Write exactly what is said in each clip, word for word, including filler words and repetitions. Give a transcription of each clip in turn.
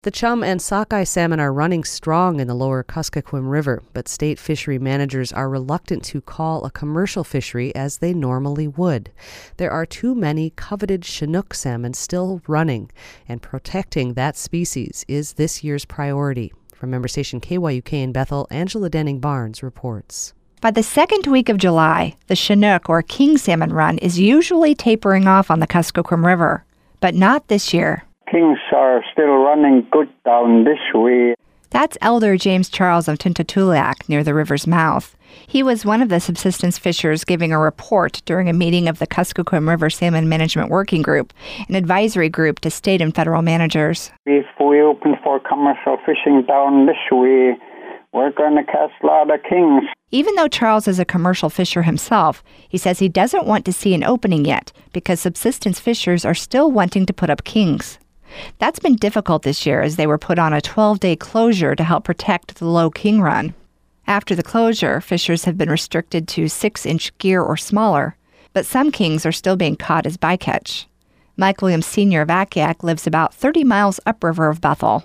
The chum and sockeye salmon are running strong in the lower Kuskokwim River, but state fishery managers are reluctant to call a commercial fishery as they normally would. There are too many coveted Chinook salmon still running, and protecting that species is this year's priority. From member station K Y U K in Bethel, Angela Denning-Barnes reports. By the second week of July, the Chinook or king salmon run is usually tapering off on the Kuskokwim River, but not this year. Kings are still running good down this way. That's Elder James Charles of Tuntatuliak near the river's mouth. He was one of the subsistence fishers giving a report during a meeting of the Kuskokwim River Salmon Management Working Group, an advisory group to state and federal managers. If we open for commercial fishing down this way, we're going to catch a lot of kings. Even though Charles is a commercial fisher himself, he says he doesn't want to see an opening yet because subsistence fishers are still wanting to put up kings. That's been difficult this year as they were put on a twelve-day closure to help protect the low king run. After the closure, fishers have been restricted to six-inch gear or smaller, but some kings are still being caught as bycatch. Mike Williams Senior of Akiak lives about thirty miles upriver of Bethel.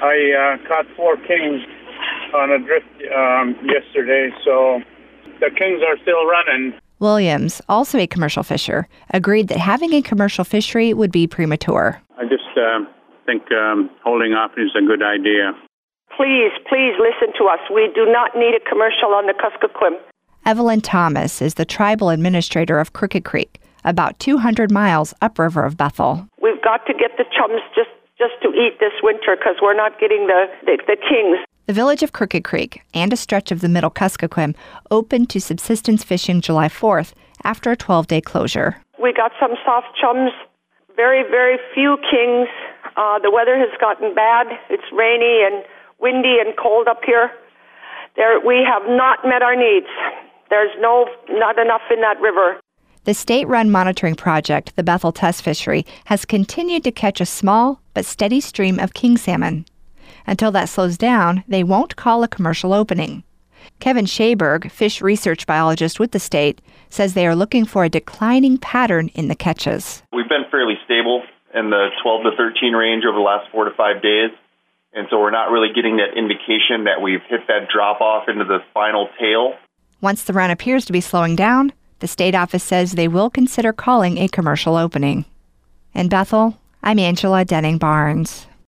I uh, caught four kings on a drift um, yesterday, so the kings are still running. Williams, also a commercial fisher, agreed that having a commercial fishery would be premature. I just uh, think um, holding off is a good idea. Please, please listen to us. We do not need a commercial on the Kuskokwim. Evelyn Thomas is the tribal administrator of Crooked Creek, about two hundred miles upriver of Bethel. We've got to get the chums just, just to eat this winter because we're not getting the, the, the kings. The village of Crooked Creek and a stretch of the middle Kuskokwim opened to subsistence fishing July fourth after a twelve-day closure. We got some soft chums, very, very few kings. Uh, the weather has gotten bad. It's rainy and windy and cold up here. There, we have not met our needs. There's no, not enough in that river. The state-run monitoring project, the Bethel Test Fishery, has continued to catch a small but steady stream of king salmon. Until that slows down, they won't call a commercial opening. Kevin Shaberg, fish research biologist with the state, says they are looking for a declining pattern in the catches. We've been fairly stable in the twelve to thirteen range over the last four to five days, and so we're not really getting that indication that we've hit that drop-off into the final tail. Once the run appears to be slowing down, the state office says they will consider calling a commercial opening. In Bethel, I'm Angela Denning-Barnes.